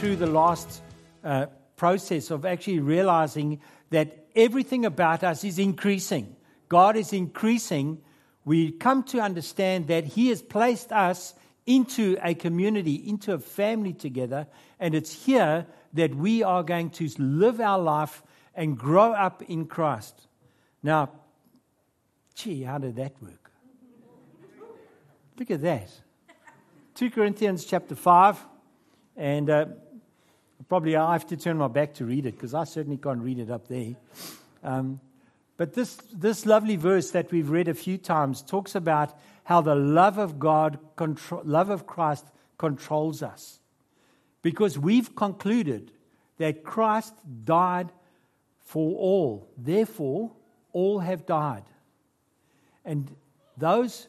through the last process of actually realizing that everything about us is increasing. God is increasing. We come to understand that He has placed us into a community, into a family together, and it's here that we are going to live our life and grow up in Christ. Now, how did that work? Look at that. 2 Corinthians chapter 5, and probably I have to turn my back to read it because I certainly can't read it up there. But this lovely verse that we've read a few times talks about how the love of God, love of Christ controls us. Because we've concluded that Christ died for all. Therefore, all have died. And those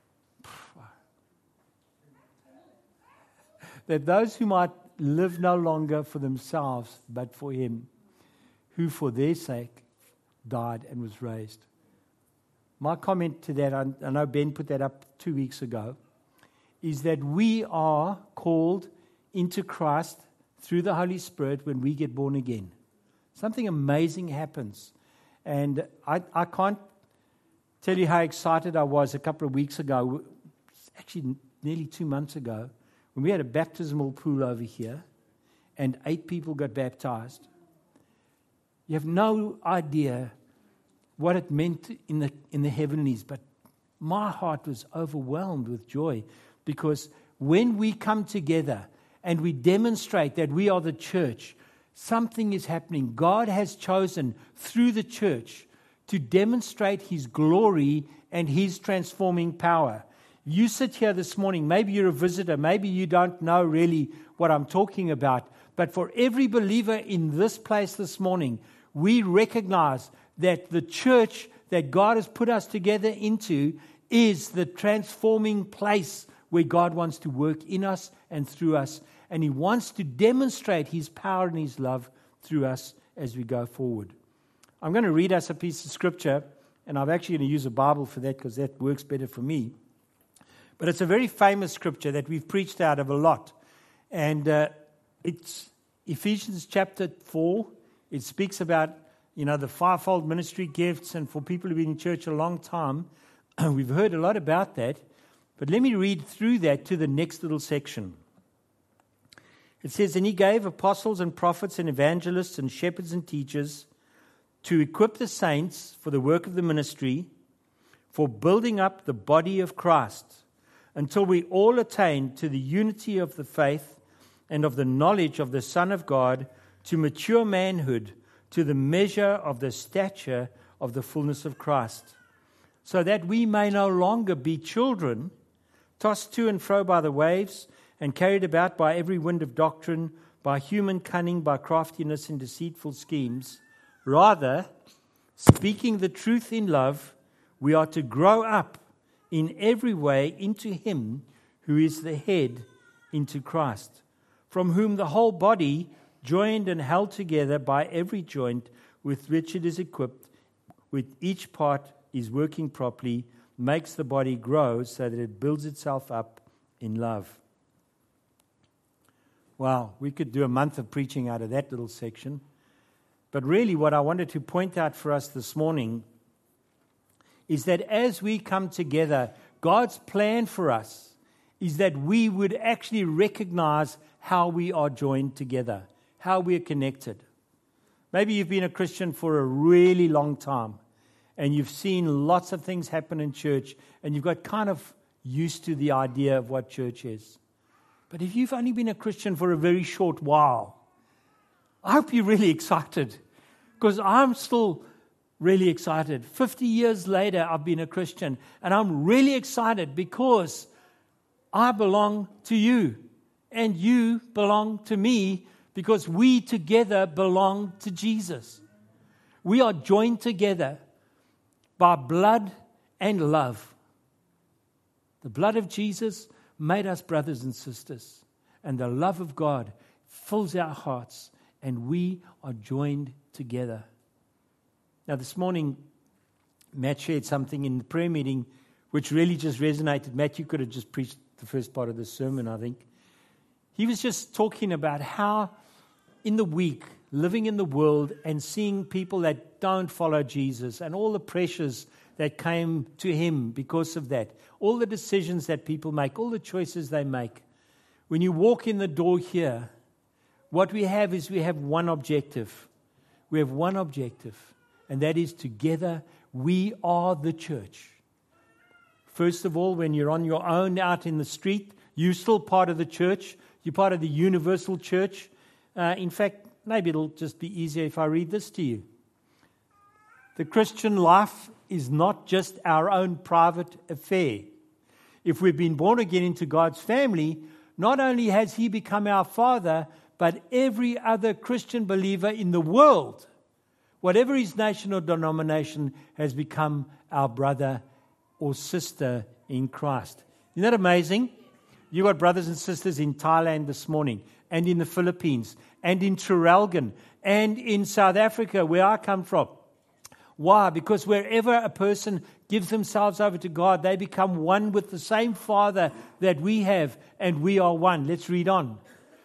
who might live no longer for themselves, but for Him, who for their sake died and was raised. My comment to that, I know Ben put that up 2 weeks ago, is that we are called into Christ through the Holy Spirit when we get born again. Something amazing happens. And I can't tell you how excited I was a couple of weeks ago, actually nearly 2 months ago, when we had a baptismal pool over here and 8 people got baptized. You have no idea what it meant in the heavenlies, but my heart was overwhelmed with joy because when we come together and we demonstrate that we are the church, something is happening. God has chosen through the church to demonstrate His glory and His transforming power. You sit here this morning, maybe you're a visitor, maybe you don't know really what I'm talking about, but for every believer in this place this morning, we recognize that the church that God has put us together into is the transforming place where God wants to work in us and through us, and He wants to demonstrate His power and His love through us as we go forward. I'm going to read us a piece of scripture, and I'm actually going to use a Bible for that because that works better for me. But it's a very famous scripture that we've preached out of a lot. And it's Ephesians chapter 4. It speaks about, the fivefold ministry gifts. And for people who've been in church a long time, we've heard a lot about that. But let me read through that to the next little section. It says, "And He gave apostles and prophets and evangelists and shepherds and teachers to equip the saints for the work of the ministry, for building up the body of Christ, until we all attain to the unity of the faith and of the knowledge of the Son of God, to mature manhood, to the measure of the stature of the fullness of Christ, so that we may no longer be children, tossed to and fro by the waves, and carried about by every wind of doctrine, by human cunning, by craftiness and deceitful schemes. Rather, speaking the truth in love, we are to grow up in every way into Him who is the head, into Christ, from whom the whole body, joined and held together by every joint with which it is equipped, with each part is working properly, makes the body grow so that it builds itself up in love." Wow, we could do a month of preaching out of that little section. But really what I wanted to point out for us this morning is that as we come together, God's plan for us is that we would actually recognize how we are joined together, how we are connected. Maybe you've been a Christian for a really long time and you've seen lots of things happen in church and you've got kind of used to the idea of what church is. But if you've only been a Christian for a very short while, I hope you're really excited because I'm still really excited. 50 years later, I've been a Christian, and I'm really excited because I belong to you, and you belong to me because we together belong to Jesus. We are joined together by blood and love. The blood of Jesus made us brothers and sisters, and the love of God fills our hearts, and we are joined together. Now, this morning, Matt shared something in the prayer meeting which really just resonated. Matt, you could have just preached the first part of the sermon, I think. he was just talking about how in the week, living in the world and seeing people that don't follow Jesus and all the pressures that came to him because of that, all the decisions that people make, all the choices they make. When you walk in the door here, what we have is we have one objective. We have one objective, and that is together we are the church. First of all, when you're on your own out in the street, you're still part of the church. You're part of the universal church. In fact, maybe it'll just be easier if I read this to you. The Christian life is not just our own private affair. If we've been born again into God's family, not only has He become our Father, but every other Christian believer in the world, whatever his nation or denomination, has become our brother or sister in Christ. Isn't that amazing? You got brothers and sisters in Thailand this morning, and in the Philippines, and in Traralgon, and in South Africa, where I come from. Why? Because wherever a person gives themselves over to God, they become one with the same Father that we have, and we are one. Let's read on.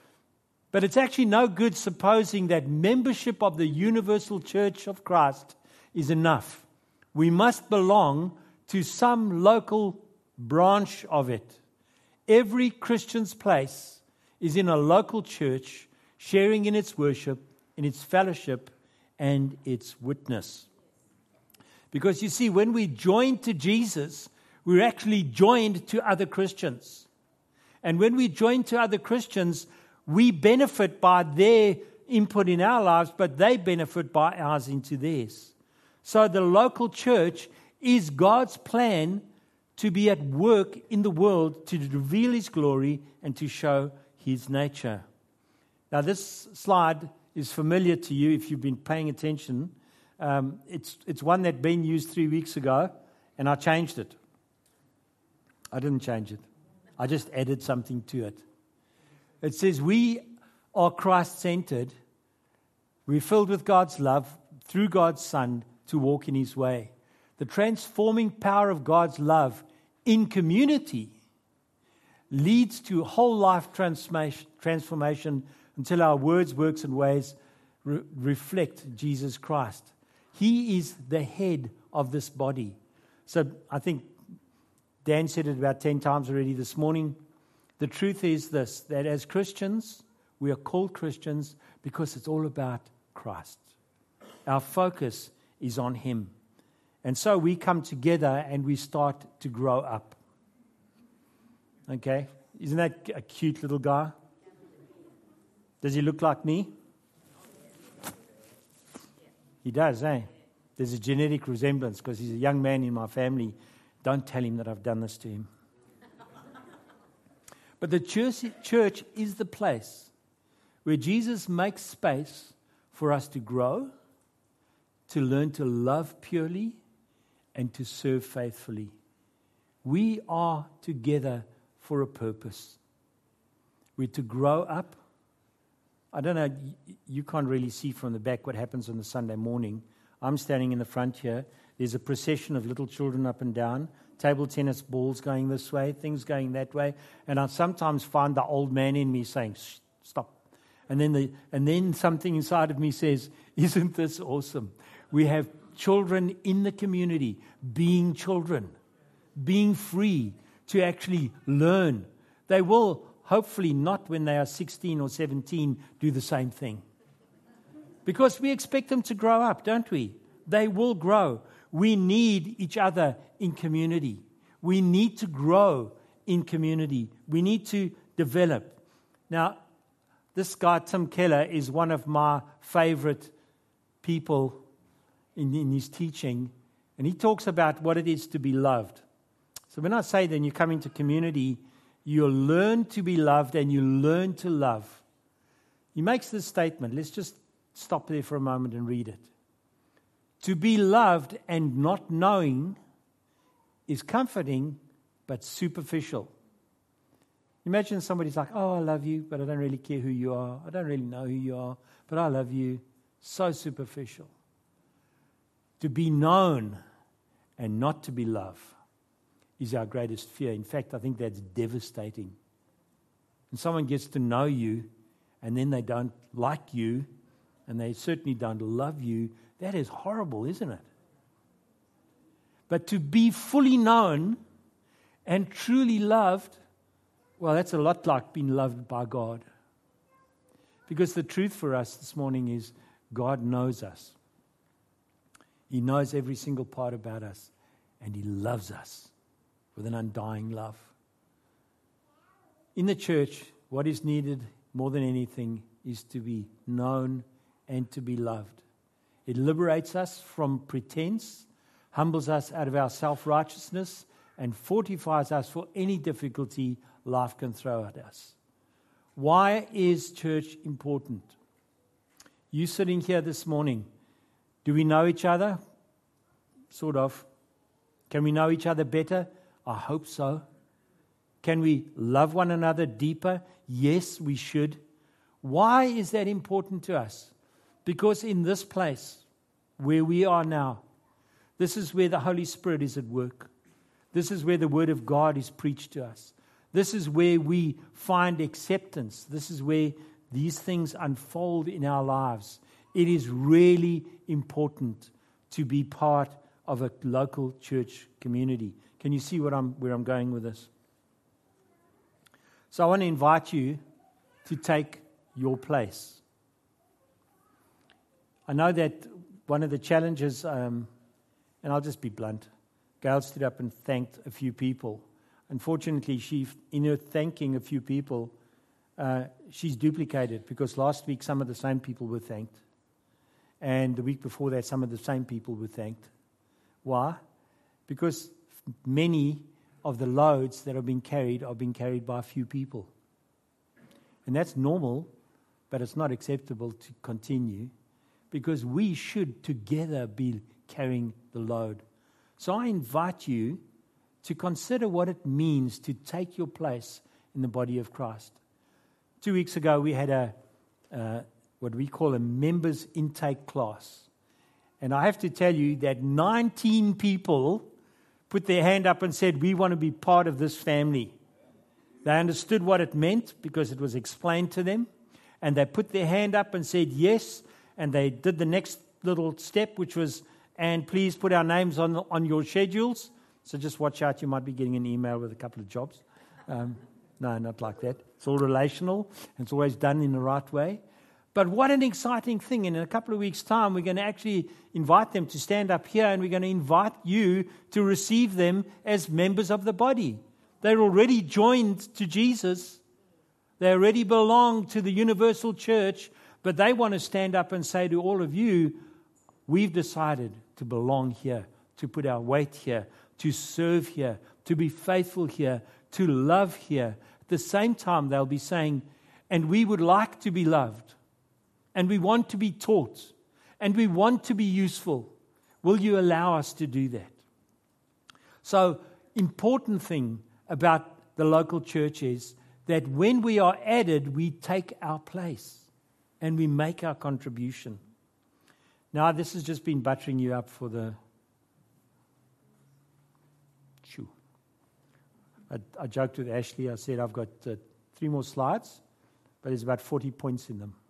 But it's actually no good supposing that membership of the universal church of Christ is enough. We must belong to some local branch of it. Every Christian's place is in a local church, sharing in its worship, in its fellowship, and its witness. Because you see, when we join to Jesus, we're actually joined to other Christians. And when we join to other Christians, we benefit by their input in our lives, but they benefit by ours into theirs. So the local church is God's plan to be at work in the world to reveal His glory and to show His nature. Now, this slide is familiar to you if you've been paying attention. It's one that Ben used 3 weeks ago, and I changed it. I didn't change it. I just added something to it. It says, we are Christ-centered. We're filled with God's love through God's Son to walk in His way. The transforming power of God's love in community leads to whole life transformation until our words, works, and ways reflect Jesus Christ. He is the head of this body. So I think Dan said it about 10 times already this morning. The truth is this, that as Christians, we are called Christians because it's all about Christ. Our focus is on Him. And so we come together and we start to grow up. Okay? Isn't that a cute little guy? Does he look like me? He does, eh? There's a genetic resemblance because he's a young man in my family. Don't tell him that I've done this to him. But the church is the place where Jesus makes space for us to grow, to learn to love purely, and to serve faithfully. We are together for a purpose. We're to grow up. I don't know, you can't really see from the back what happens on the Sunday morning. I'm standing in the front here. There's a procession of little children up and down, table tennis balls going this way, things going that way. And I sometimes find the old man in me saying, shh, stop. And then something inside of me says, isn't this awesome? We have children in the community being children, being free to actually learn. They will hopefully not when they are 16 or 17 do the same thing. Because we expect them to grow up, don't we? They will grow. We need each other in community. We need to grow in community. We need to develop. Now, this guy, Tim Keller, is one of my favorite people in his teaching. And he talks about what it is to be loved. So when I say then you come into community, you learn to be loved and you learn to love. He makes this statement. Let's just stop there for a moment and read it. To be loved and not knowing is comforting but superficial. Imagine somebody's like, oh, I love you, but I don't really care who you are. I don't really know who you are, but I love you. So superficial. To be known and not to be loved is our greatest fear. In fact, I think that's devastating. and someone gets to know you, and then they don't like you, and they certainly don't love you, that is horrible, isn't it? But to be fully known and truly loved, well, that's a lot like being loved by God. Because the truth for us this morning is God knows us. He knows every single part about us, and He loves us with an undying love. In the church, what is needed more than anything is to be known and to be loved. It liberates us from pretense, humbles us out of our self-righteousness, and fortifies us for any difficulty life can throw at us. Why is church important? You sitting here this morning, do we know each other? Sort of. Can we know each other better? I hope so. Can we love one another deeper? Yes, we should. Why is that important to us? Because in this place, where we are now, this is where the Holy Spirit is at work. This is where the Word of God is preached to us. This is where we find acceptance. This is where these things unfold in our lives. It is really important to be part of a local church community. Can you see where I'm going with this? So I want to invite you to take your place. I know that one of the challenges, and I'll just be blunt, Gail stood up and thanked a few people. Unfortunately, in her thanking a few people, she's duplicated, because last week some of the same people were thanked. And the week before that, some of the same people were thanked. Why? Because many of the loads that are being carried by a few people. And that's normal, but it's not acceptable to continue, because we should together be carrying the load. So I invite you to consider what it means to take your place in the body of Christ. 2 weeks ago, we had what we call a members intake class. And I have to tell you that 19 people put their hand up and said, we want to be part of this family. They understood what it meant because it was explained to them. And they put their hand up and said yes. And they did the next little step, which was, and please put our names on your schedules. So just watch out, you might be getting an email with a couple of jobs. No, not like that. It's all relational, and it's always done in the right way. But what an exciting thing. And in a couple of weeks' time, we're going to actually invite them to stand up here, and we're going to invite you to receive them as members of the body. They're already joined to Jesus. They already belong to the universal church, but they want to stand up and say to all of you, we've decided to belong here, to put our weight here, to serve here, to be faithful here, to love here. At the same time, they'll be saying, and we would like to be loved, and we want to be taught, and we want to be useful. Will you allow us to do that? So, important thing about the local church is that when we are added, we take our place and we make our contribution. Now, this has just been buttering you up for the... I joked with Ashley. I said, I've got 3 more slides, but there's about 40 points in them.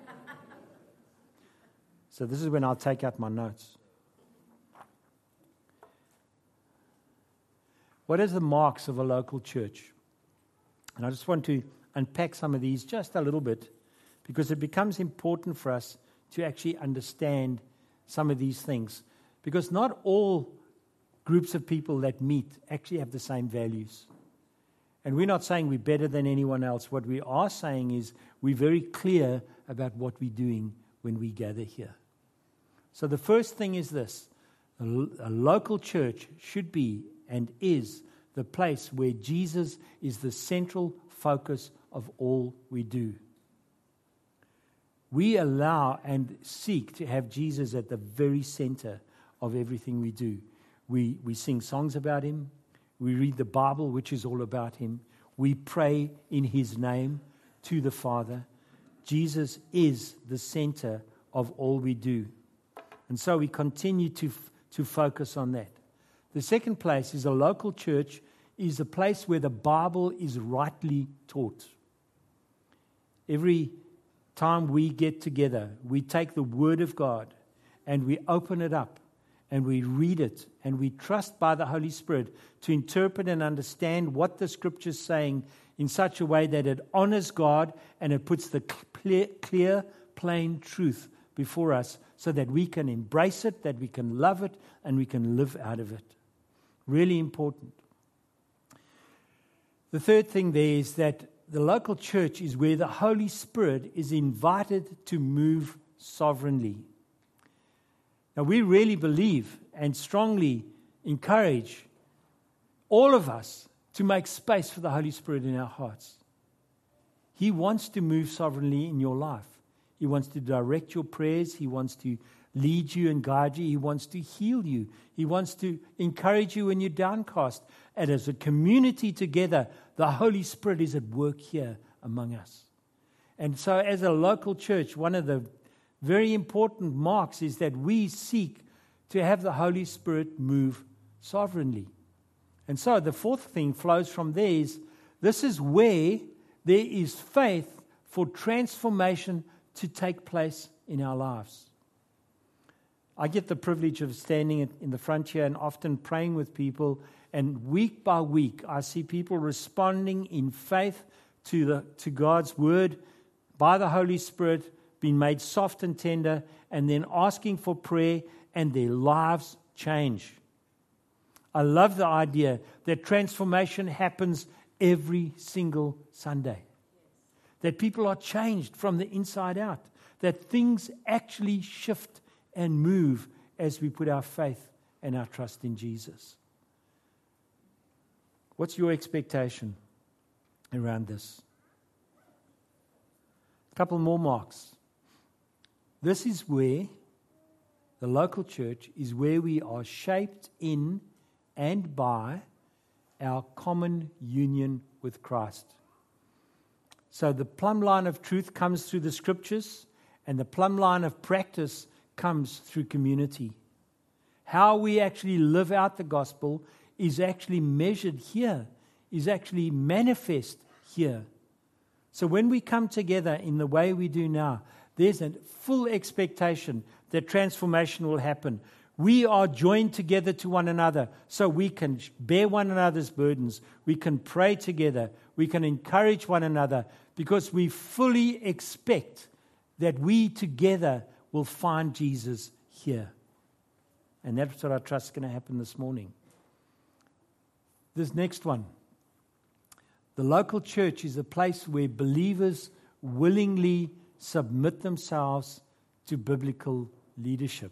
So this is when I'll take out my notes. What are the marks of a local church? And I just want to unpack some of these just a little bit, because it becomes important for us to actually understand some of these things. Because not all groups of people that meet actually have the same values. And we're not saying we're better than anyone else. What we are saying is we're very clear about what we're doing when we gather here. So the first thing is this. A local church should be and is the place where Jesus is the central focus of all we do. We allow and seek to have Jesus at the very center of everything we do. We sing songs about Him. We read the Bible, which is all about Him. We pray in His name to the Father. Jesus is the center of all we do. And so we continue to focus on that. The second place is a local church is a place where the Bible is rightly taught. Every time we get together, we take the Word of God and we open it up and we read it and we trust by the Holy Spirit to interpret and understand what the Scripture is saying in such a way that it honors God and it puts the clear, plain truth before us so that we can embrace it, that we can love it, and we can live out of it. Really important. The third thing there is that the local church is where the Holy Spirit is invited to move sovereignly. Now, we really believe and strongly encourage all of us to make space for the Holy Spirit in our hearts. He wants to move sovereignly in your life. He wants to direct your prayers. He wants to lead you and guide you. He wants to heal you. He wants to encourage you when you're downcast. And as a community together, the Holy Spirit is at work here among us. And so as a local church, one of the very important marks is that we seek to have the Holy Spirit move sovereignly. And so the fourth thing flows from there is this is where there is faith for transformation to take place in our lives. I get the privilege of standing in the front here and often praying with people, and week by week I see people responding in faith to God's word by the Holy Spirit, being made soft and tender, and then asking for prayer, and their lives change. I love the idea that transformation happens every single Sunday. That people are changed from the inside out. That things actually shift and move as we put our faith and our trust in Jesus. What's your expectation around this? A couple more marks. This is where the local church is where we are shaped in and by our common union with Christ. So the plumb line of truth comes through the Scriptures, and the plumb line of practice comes through community. How we actually live out the gospel is actually measured here, is actually manifest here. So when we come together in the way we do now, there's a full expectation that transformation will happen. We are joined together to one another so we can bear one another's burdens. We can pray together. We can encourage one another because we fully expect that we together will find Jesus here. And that's what I trust is going to happen this morning. This next one. The local church is a place where believers willingly submit themselves to biblical leadership.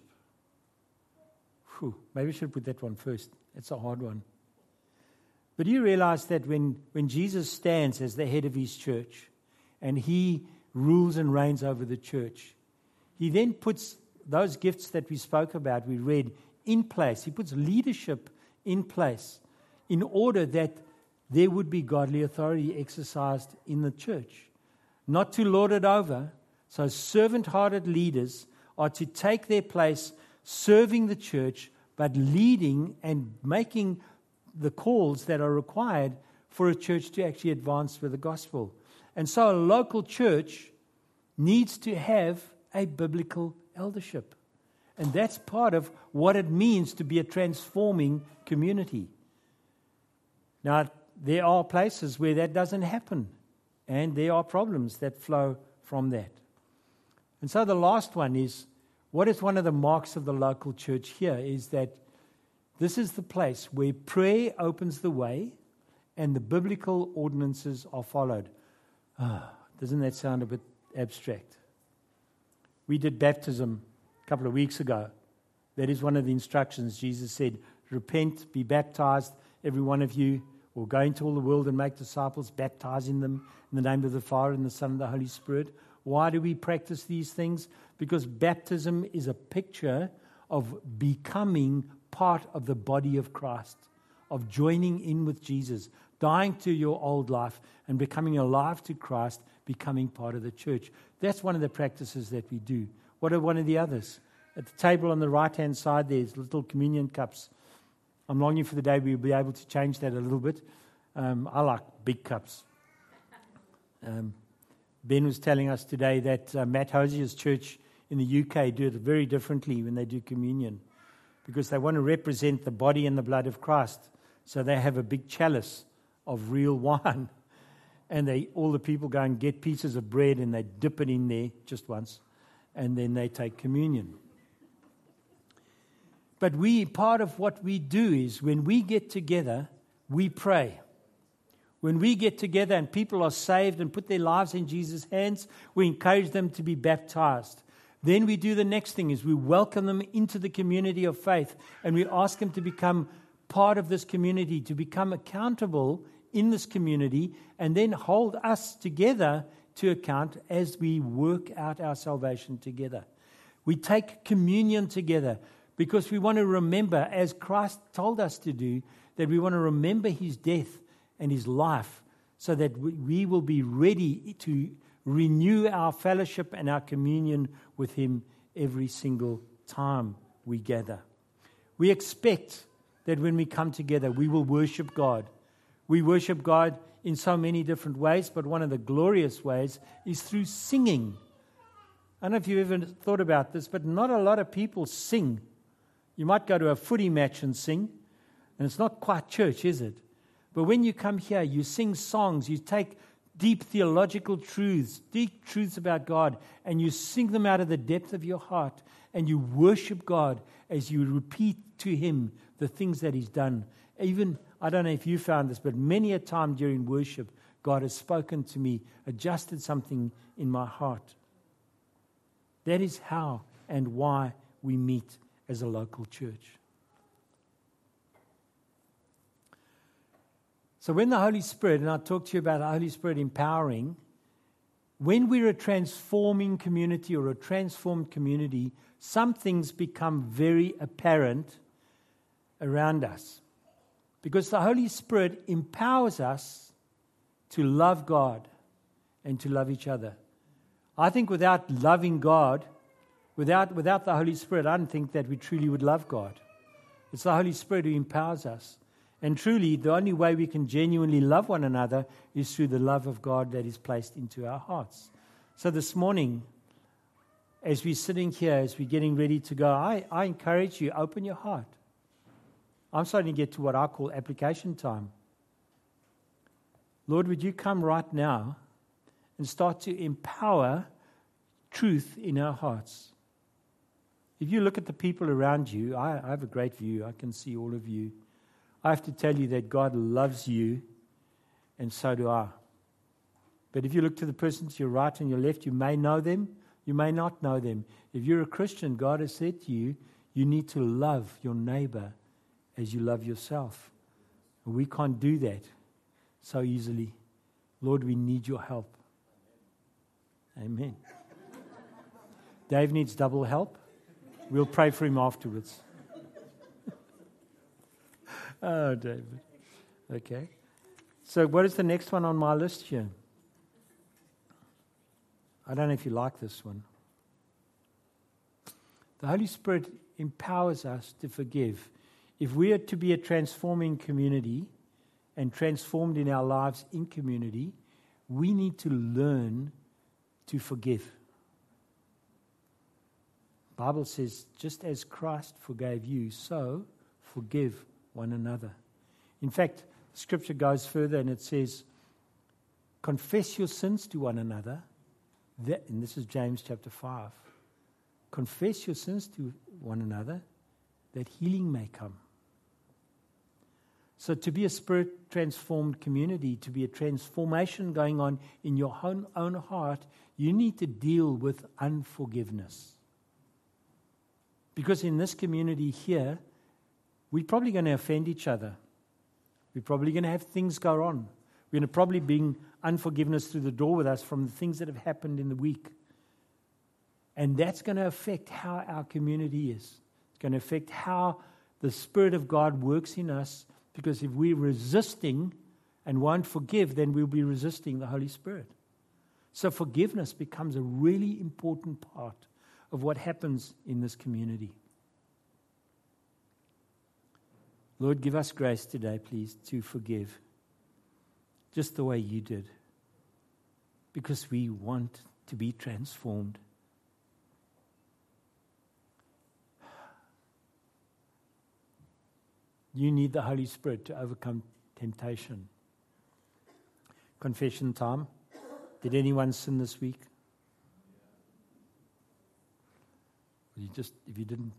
Maybe I should put that one first. It's a hard one. But you realize that when Jesus stands as the head of his church and he rules and reigns over the church, he then puts those gifts that we spoke about, we read, in place. He puts leadership in place in order that there would be godly authority exercised in the church. Not to lord it over. So servant-hearted leaders are to take their place serving the church, but leading and making the calls that are required for a church to actually advance with the gospel. And so a local church needs to have a biblical eldership. And that's part of what it means to be a transforming community. Now, there are places where that doesn't happen, and there are problems that flow from that. And so the last one is, what is one of the marks of the local church here is that this is the place where prayer opens the way and the biblical ordinances are followed. Doesn't that sound a bit abstract? We did baptism a couple of weeks ago. That is one of the instructions. Jesus said, repent, be baptized, every one of you, or go into all the world and make disciples, baptizing them in the name of the Father and the Son and the Holy Spirit. Why do we practice these things? Because baptism is a picture of becoming part of the body of Christ, of joining in with Jesus, dying to your old life and becoming alive to Christ, becoming part of the church. That's one of the practices that we do. What are one of the others? At the table on the right-hand side, there's little communion cups. I'm longing for the day we'll be able to change that a little bit. I like big cups. Ben was telling us today that Matt Hosier's church in the UK do it very differently when they do communion, because they want to represent the body and the blood of Christ. So they have a big chalice of real wine, and all the people go and get pieces of bread and they dip it in there just once, and then they take communion. But part of what we do is when we get together, we pray. When we get together and people are saved and put their lives in Jesus' hands, we encourage them to be baptized. Then we do the next thing is we welcome them into the community of faith, and we ask them to become part of this community, to become accountable in this community, and then hold us together to account as we work out our salvation together. We take communion together because we want to remember, as Christ told us to do, that we want to remember his death and his life so that we will be ready to renew our fellowship and our communion with him every single time we gather. We expect that when we come together, we will worship God. We worship God in so many different ways, but one of the glorious ways is through singing. I don't know if you've ever thought about this, but not a lot of people sing. You might go to a footy match and sing, and it's not quite church, is it? But when you come here, you sing songs, you take deep theological truths, deep truths about God, and you sing them out of the depth of your heart, and you worship God as you repeat to him the things that he's done. Even, I don't know if you found this, but many a time during worship, God has spoken to me, adjusted something in my heart. That is how and why we meet as a local church. So when the Holy Spirit, and I'll talk to you about the Holy Spirit empowering, when we're a transforming community or a transformed community, some things become very apparent around us. Because the Holy Spirit empowers us to love God and to love each other. I think without loving God, without the Holy Spirit, I don't think that we truly would love God. It's the Holy Spirit who empowers us. And truly, the only way we can genuinely love one another is through the love of God that is placed into our hearts. So this morning, as we're sitting here, as we're getting ready to go, I encourage you, open your heart. I'm starting to get to what I call application time. Lord, would you come right now and start to empower truth in our hearts? If you look at the people around you, I have a great view. I can see all of you. I have to tell you that God loves you, and so do I. But if you look to the person to your right and your left, you may know them, you may not know them. If you're a Christian, God has said to you, you need to love your neighbor as you love yourself. And we can't do that so easily. Lord, we need your help. Amen. Dave needs double help. We'll pray for him afterwards. Oh, David. Okay. So what is the next one on my list here? I don't know if you like this one. The Holy Spirit empowers us to forgive. If we are to be a transforming community and transformed in our lives in community, we need to learn to forgive. The Bible says, just as Christ forgave you, so forgive one another. In fact, Scripture goes further and it says, confess your sins to one another. And this is James chapter 5. Confess your sins to one another that healing may come. So to be a spirit-transformed community, to be a transformation going on in your own heart, you need to deal with unforgiveness. Because in this community here, we're probably going to offend each other. We're probably going to have things go on. We're going to probably bring unforgiveness through the door with us from the things that have happened in the week. And that's going to affect how our community is. It's going to affect how the Spirit of God works in us, because if we're resisting and won't forgive, then we'll be resisting the Holy Spirit. So forgiveness becomes a really important part of what happens in this community. Lord, give us grace today, please, to forgive just the way you did. because we want to be transformed. You need the Holy Spirit to overcome temptation. Confession time. Did anyone sin this week? If you didn't,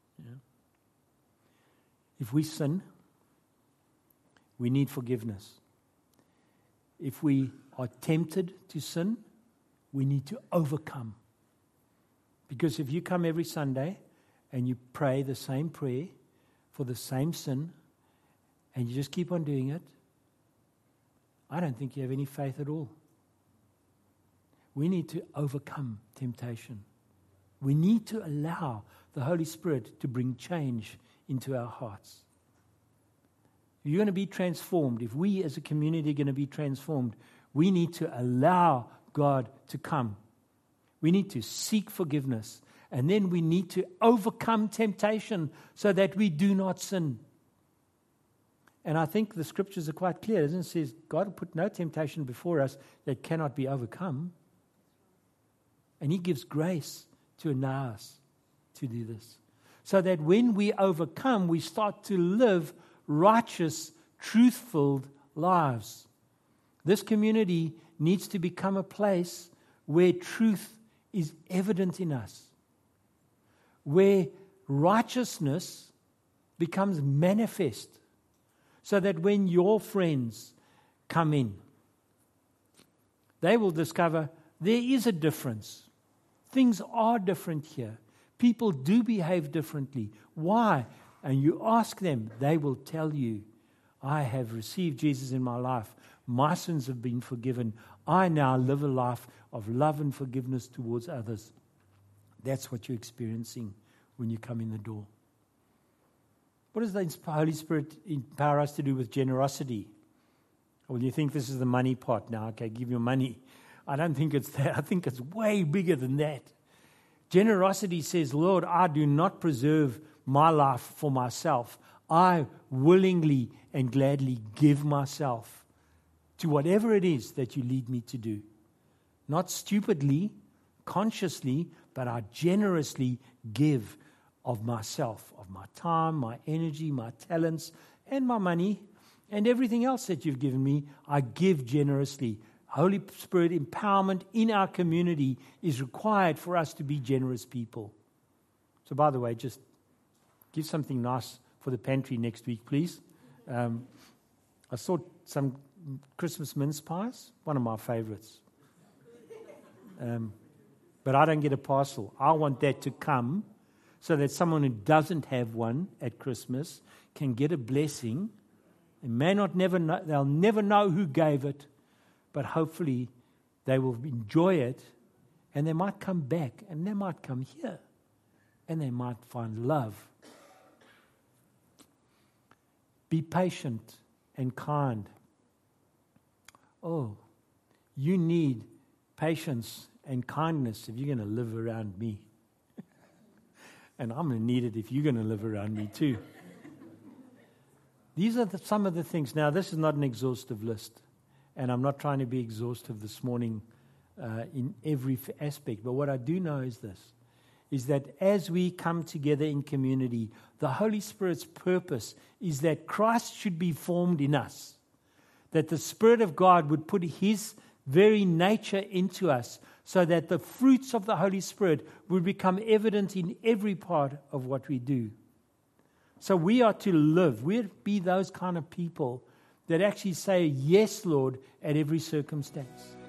If we sin, we need forgiveness. If we are tempted to sin, we need to overcome. Because if you come every Sunday and you pray the same prayer for the same sin, and you just keep on doing it, I don't think you have any faith at all. We need to overcome temptation. We need to allow the Holy Spirit to bring change into our hearts. If you're going to be transformed, if we as a community are going to be transformed, we need to allow God to come. We need to seek forgiveness. And then we need to overcome temptation so that we do not sin. And I think the scriptures are quite clear. It says God will put no temptation before us that cannot be overcome. And He gives grace to allow us to do this. So that when we overcome, we start to live righteous, truth-filled lives. This community needs to become a place where truth is evident in us. Where righteousness becomes manifest. So that when your friends come in, they will discover there is a difference. Things are different here. People do behave differently. Why? And you ask them, they will tell you, I have received Jesus in my life. My sins have been forgiven. I now live a life of love and forgiveness towards others. That's what you're experiencing when you come in the door. What does the Holy Spirit empower us to do with generosity? Well, you think this is the money pot now. Okay, give your money. I don't think it's that. I think it's way bigger than that. Generosity says, Lord, I do not preserve my life for myself. I willingly and gladly give myself to whatever it is that you lead me to do. Not stupidly, consciously, but I generously give of myself, of my time, my energy, my talents, and my money, and everything else that you've given me, I give generously. Holy Spirit empowerment in our community is required for us to be generous people. So, by the way, just give something nice for the pantry next week, please. I saw some Christmas mince pies, one of my favorites. But I don't get a parcel. I want that to come so that someone who doesn't have one at Christmas can get a blessing. They'll never know who gave it, but hopefully they will enjoy it, and they might come back, and they might come here, and they might find love. Be patient and kind. Oh, you need patience and kindness if you're going to live around me. And I'm going to need it if you're going to live around me too. These are some of the things. Now, this is not an exhaustive list. And I'm not trying to be exhaustive this morning in every aspect. But what I do know is this, is that as we come together in community, the Holy Spirit's purpose is that Christ should be formed in us. That the Spirit of God would put His very nature into us so that the fruits of the Holy Spirit would become evident in every part of what we do. So we are to live. We'll be those kind of people that actually say, yes, Lord, at every circumstance.